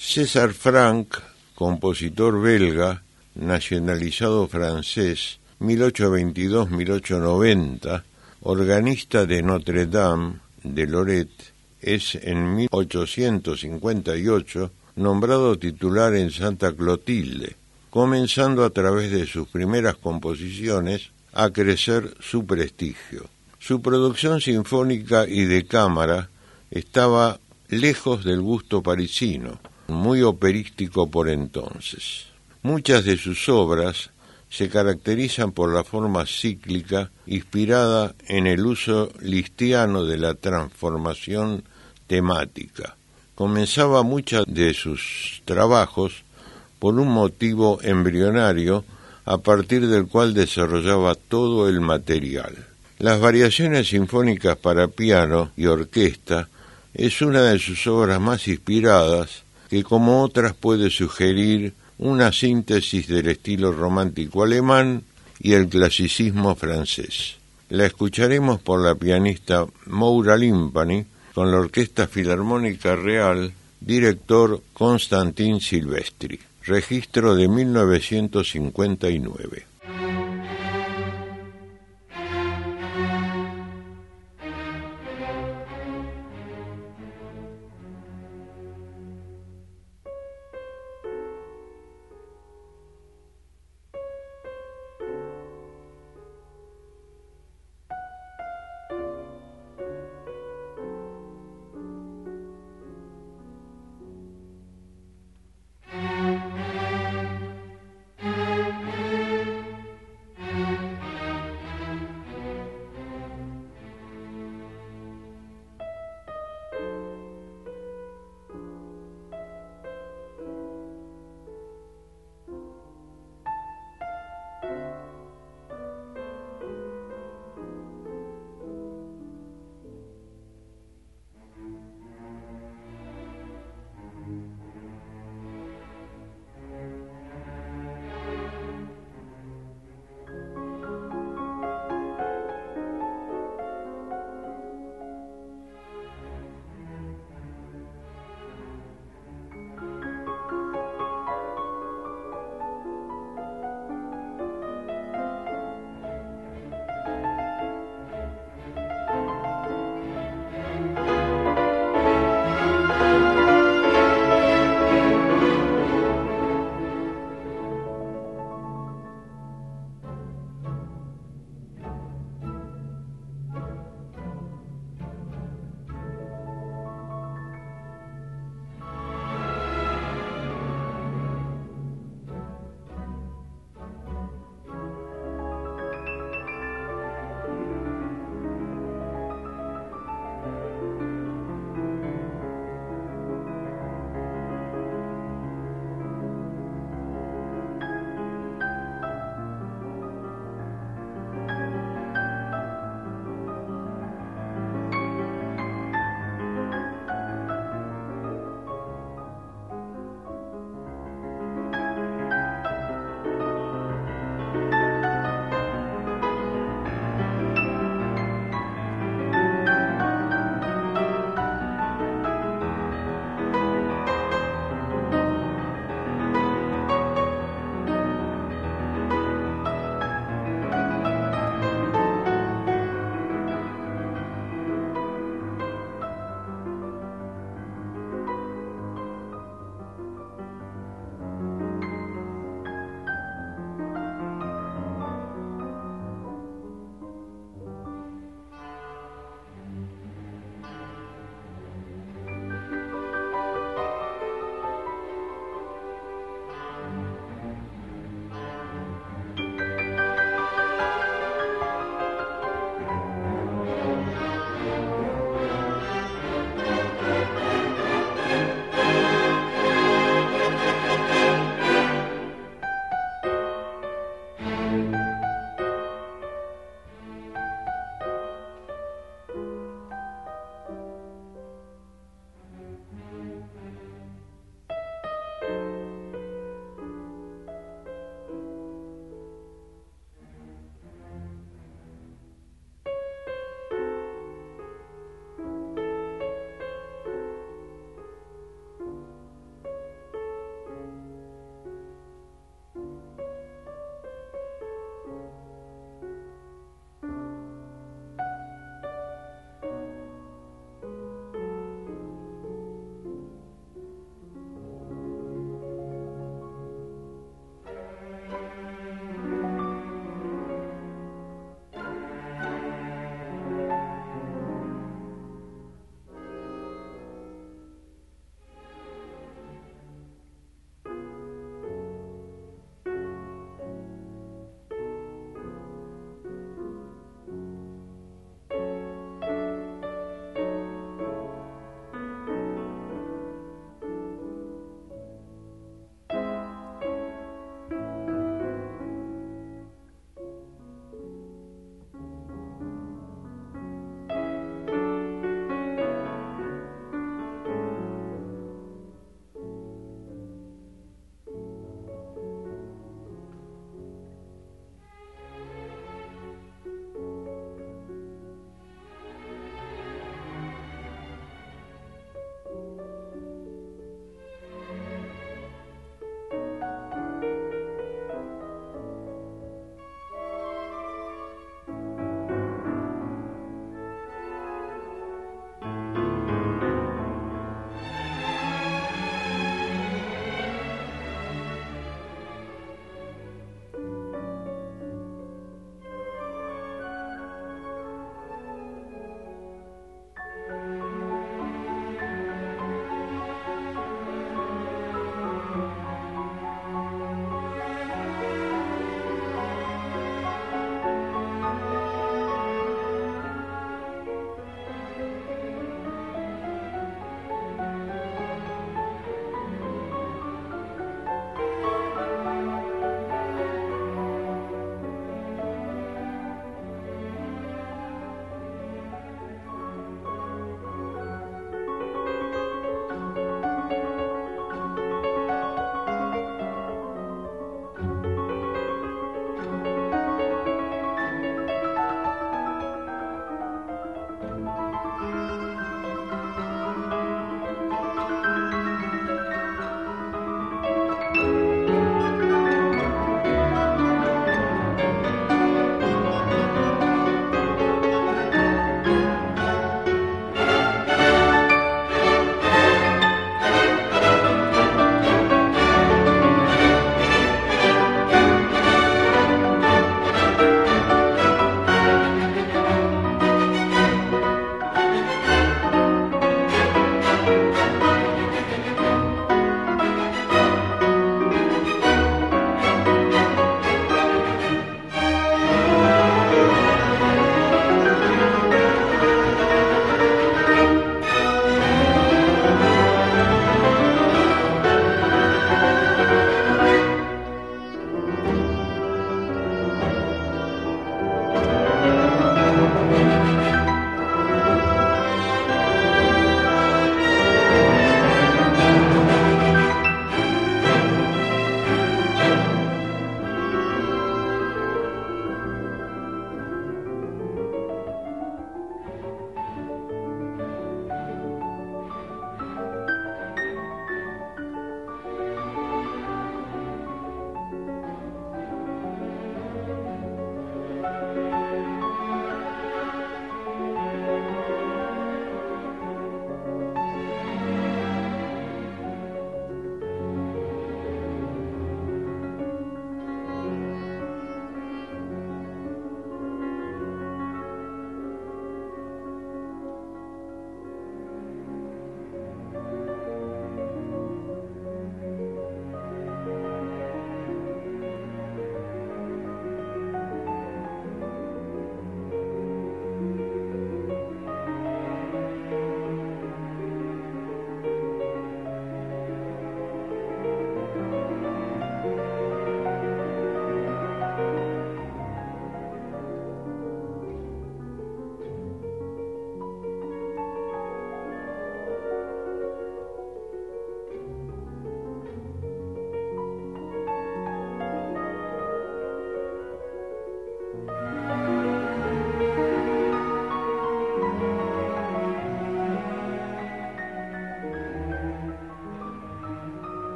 César Franck, compositor belga, nacionalizado francés, 1822-1890, organista de Notre-Dame de Lorette, es en 1858 nombrado titular en Santa Clotilde, comenzando a través de sus primeras composiciones a crecer su prestigio. Su producción sinfónica y de cámara estaba lejos del gusto parisino, muy operístico por entonces. Muchas de sus obras se caracterizan por la forma cíclica inspirada en el uso listiano de la transformación temática. Comenzaba muchos de sus trabajos por un motivo embrionario a partir del cual desarrollaba todo el material. Las variaciones sinfónicas para piano y orquesta es una de sus obras más inspiradas, que como otras puede sugerir una síntesis del estilo romántico alemán y el clasicismo francés. La escucharemos por la pianista Moura Limpany con la Orquesta Filarmónica Real, director Constantin Silvestri, registro de 1959.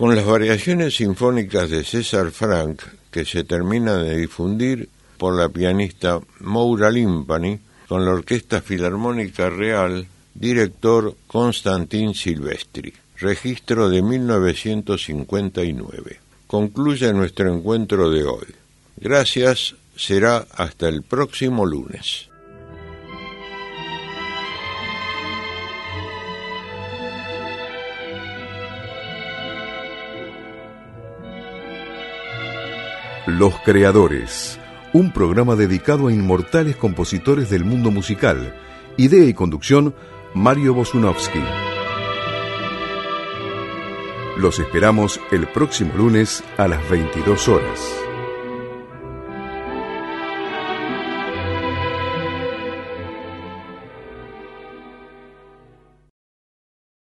con las variaciones sinfónicas de César Franck, que se terminan de difundir por la pianista Moura Limpani, con la Orquesta Filarmónica Real, director Constantin Silvestri. Registro de 1959. Concluye nuestro encuentro de hoy. Gracias, será hasta el próximo lunes. Los Creadores, un programa dedicado a inmortales compositores del mundo musical. Idea y conducción, Mario Bosunovsky. Los esperamos el próximo lunes a las 22 horas.